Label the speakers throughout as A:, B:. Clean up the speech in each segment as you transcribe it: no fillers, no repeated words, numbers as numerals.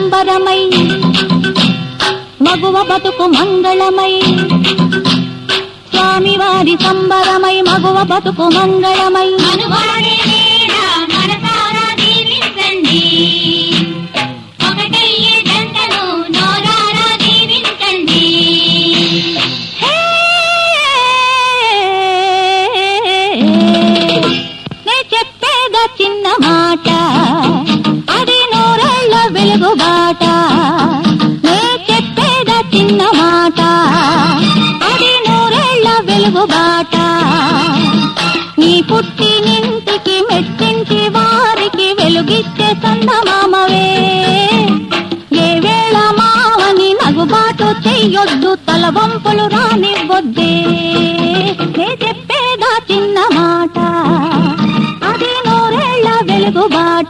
A: సంబరమై మగువ బతుకు మంగళమై స్వామివారి సంబరమై మగువ బతుకు మంగళమై చిన్న మాట అది నూరేళ్ల వెలుగుబాట నే చెప్పేదా చిన్న మాట అది నూరేళ్ల వెలుగుబాట నీ పుట్టినింటికి మెట్టింటి వారికి వెలుగిచ్చే చందమామవే ఏ వేళ మావని నగుబాటు చెయ్యొద్దు తలవంపులు రానివ్వొద్దే నే చెప్పేదా చిన్న మాట అది నూరేళ్ల వెలుగుబాట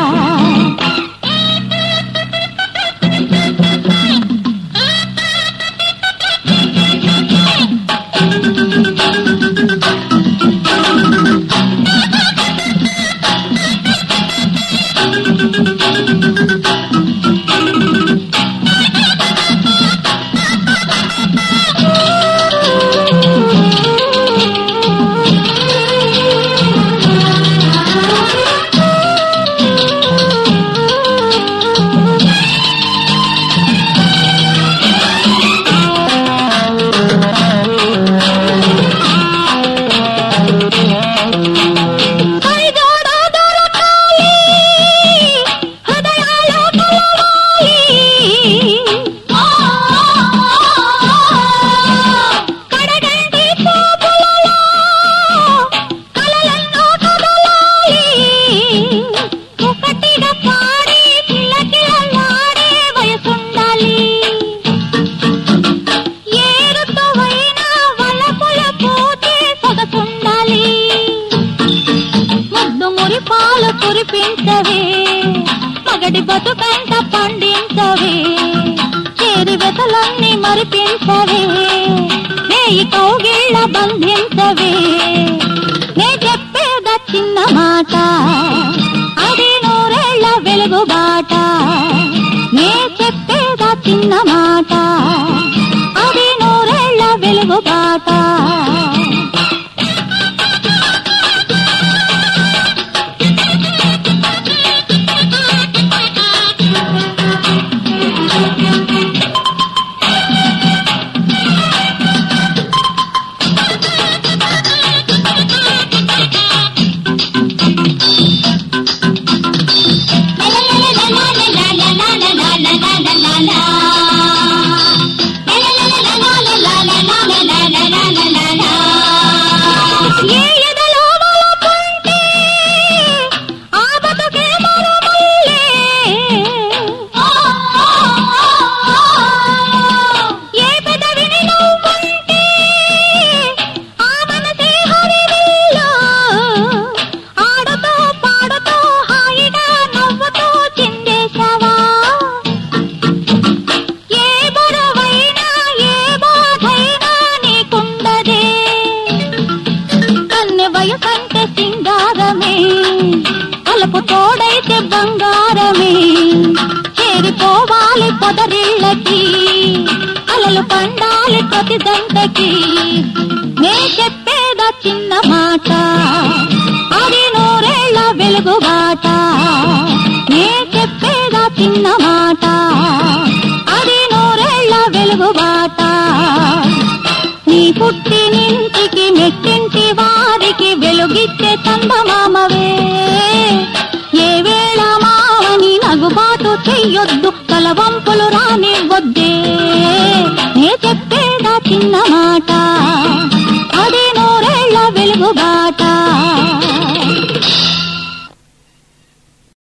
A: పాలు కురిపించవే మగడి బతుకంత పండించవే చేరి వెతలన్నీ మరిపించవే నేయి కౌగిళ్ళ బంధించవే నే చెప్పేదా చిన్న మాట అది నూరేళ్ల వెలుగుబాట నే చెప్పేదా చిన్న మాట అది నూరేళ్ల వెలుగుబాట వయసంటే సింగారమే అలపు తోడైతే బంగారమే చేరిపోవాలి పొదరిళ్ళకి అలలు పండాలి ప్రతి దంతకి నే చెప్పేదా చిన్న మాట అది నూరేళ్ల వెలుగుబాట నే చెప్పేదా చిన్న మాట అది నూరేళ్ల వెలుగుబాట నీ పుట్టినింటికి మెట్టింటి వారికి వెలుగిచ్చే చందమామవే ఏ వేళ మావని నగుబాటు చెయ్యొద్దు తలవంపులు రానివ్వొద్దే నే చెప్పేదా చిన్న మాట